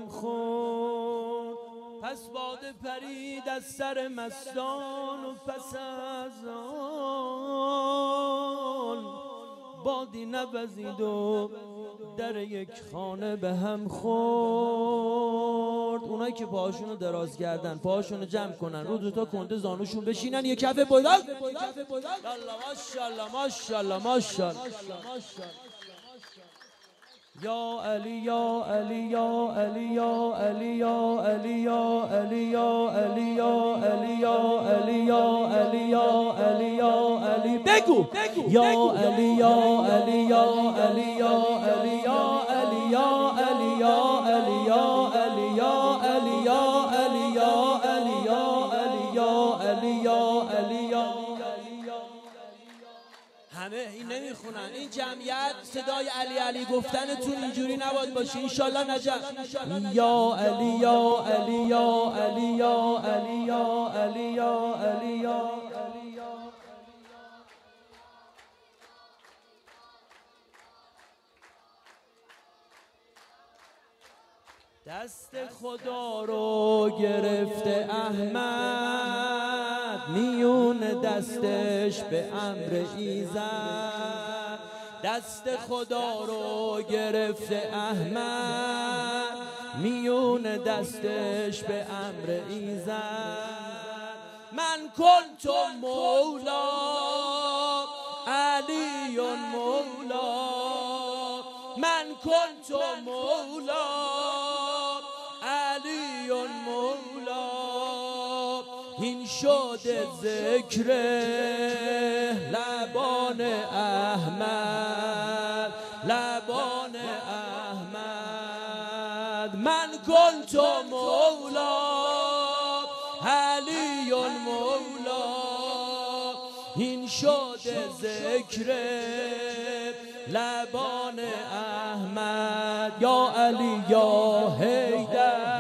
هم خورد. پس باده پرید از سر مستان و پس از آن بادی نوزید و در یک خانه به هم خورد. اونایی که پاهاشونو دراز کردن پاهاشونو جمع کنن، رو دوتا کنده زانوشون بشینن، یه کف بلند. یالا ماشاءالله ماشاءالله ماشاءالله. یا علی یا علی یا علی یا علی یا علی یا علی یا علی یا علی یا علی یا علی یا علی یا علی بگو یا علی یا علی یا علی یا علی یا علی یا علی یا علی یا علی یا علی یا علی یا علی یا علی یا علی یا علی یا. همه این نمیخونن. این جمعیت صدای علی علی گفتنتون اینجوری نباید باشه. انشالله نجف. یا علی یا علی یا علی یا علی یا علی یا علی یا. دست خدا رو گرفته احمد، میون دستش به امر ایزد. دست خدا رو گرفته احمد، میون دستش به امر ایزد. من کنت مولا علی مولا، من کنت مولا علی مولا. این شده ذکر لبان احمد، لبان احمد. من کنت مولا علی مولا. این شده ذکر لبان احمد. یا علی یا حیدر،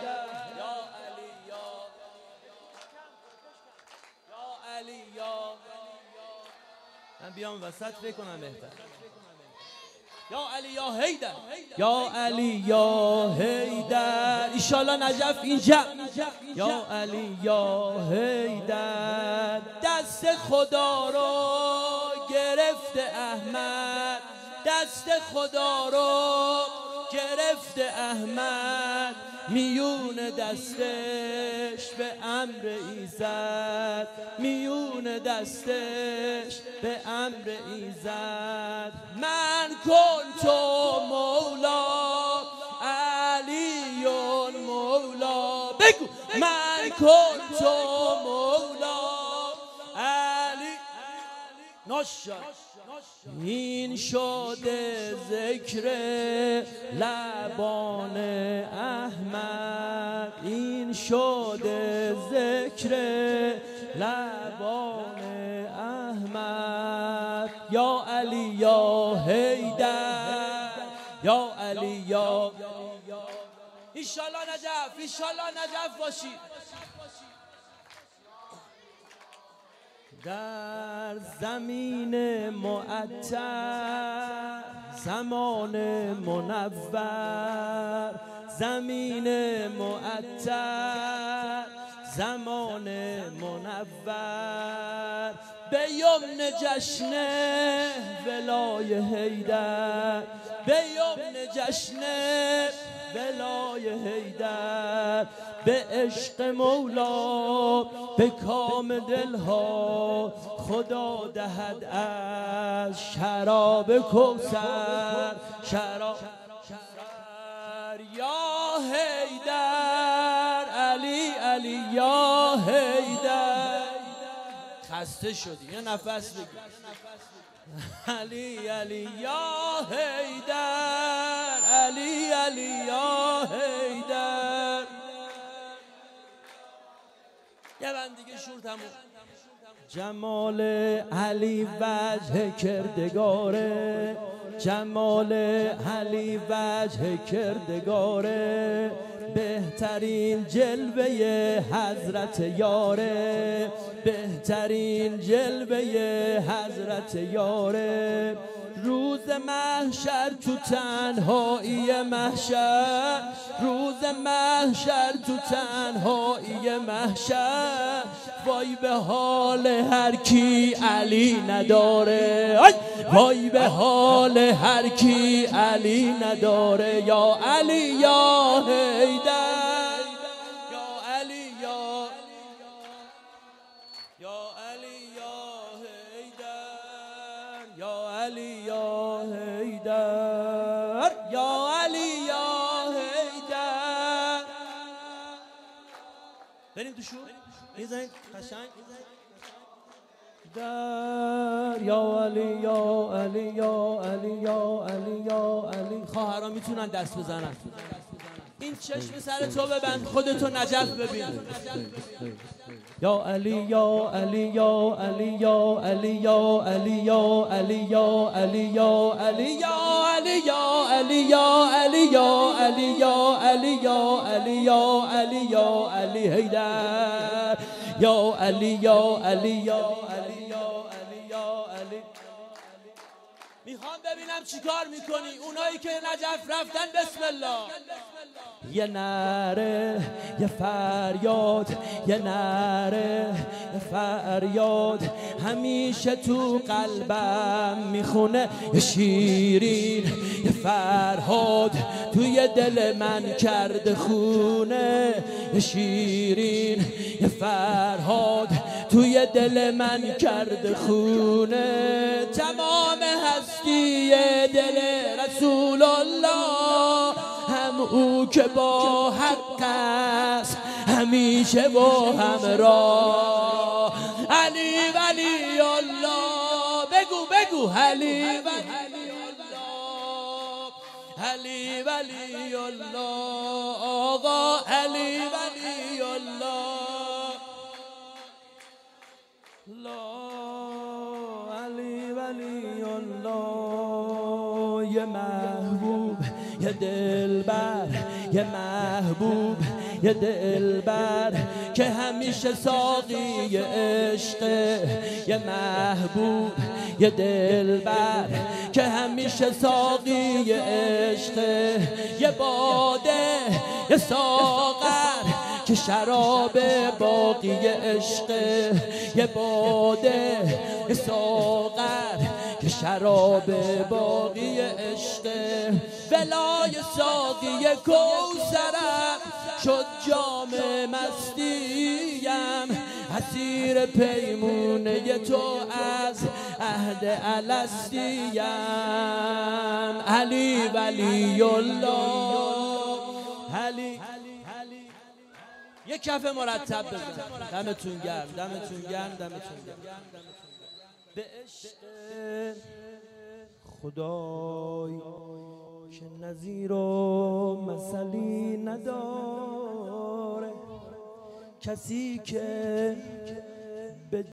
من بیام وسط فکر کنم بهتر. یا علی یا حیدر، یا علی یا حیدر. ایشالله نجف اینجا. یا علی یا حیدر. دست خدا رو گرفته احمد، دست خدا رو گرفته احمد، میون دستش به امر ایزد، میون دستش به امر ایزد. من کنت مولا علی مولا. بگو من کنت مولا علی. ناشا این شده ذکر لبان احمد، این شده ذکر لبان احمد. یا علی یا حیدر، یا علی یا. انشالله نجف، انشالله نجف باشی. در زمین معطر زمان منور، زمین معطر زمان منور. به یمن جشن ولای حیدر، به یمن جشن ولای حیدر. به عشق مولا به کام دلها خدا دهد از شراب کوثر، شراب. یا حیدر علی علی یا حیدر. خسته شدی یه نفس بگی. علی علی یا حیدر، علی علی یا حیدر. یه بند دیگه شور تموم. جمال علی وجه کردگاره، جمال علی وجه کردگاره. بهترین جلوه حضرت یاره، بهترین جلوه حضرت یاره. روز محشر تو تنهایی محشر، روز محشر تو تنهایی محشر، وای به حال هر کی علی نداره، وای به حال هر کی علی نداره. یا علی یا حیدر، یا علی یا علی یا حیدر، یا علی یا حیدر، یا علی یا حیدر. بریم تو شور میزنید قشنگ. یا علی یا علی یا علی یا علی یا علی. خواهران میتونن دست بزنن. این چشم سر تو ببند، خودتو نجف ببین. یا علی یا علی یا علی یا علی یا علی یا علی یا علی یا علی یا علی یا علی یا علی یا علی یا علی یا علی یا علی یا علی حیدر، یا علی یا علی یا علی یا علی یا علی. میخوام ببینم چیکار میکنی اونایی که نجف رفتن. بسم الله. یه نره یه فریاد، یه نره یه فریاد، همیشه تو قلبم میخونه. یه شیرین یه فرهاد توی دل من کرده خونه. یه شیرین یه فرهاد توی دل من کرده خونه. تمام هستی دل رسول الله، هم او که با حق است همیشه با همراه. علی ولی الله، بگو بگو علی ولی الله، علی ولی الله، آقا علی ولی الله، علی ولی الله. یه محبوب یه دلبر، یه محبوب یه دلبر که همیشه ساقی عشقه. یه محبوب یه دلبر که همیشه ساقی عشقه. یه باده یه ساغر که شراب باقی عشقه. یه باده یه ساغر که شراب باقی عشقه. بلای ساقی کوثرم شد جام مستیم، اسیر پیمونه تو از عهد الستیم. علی ولی الله، علی. یک کف مرتب بزن. دمتون گرم، دمتون گرم، دمتون گرم. به عشق خدای که نظیر و مثلی نداره، کسی که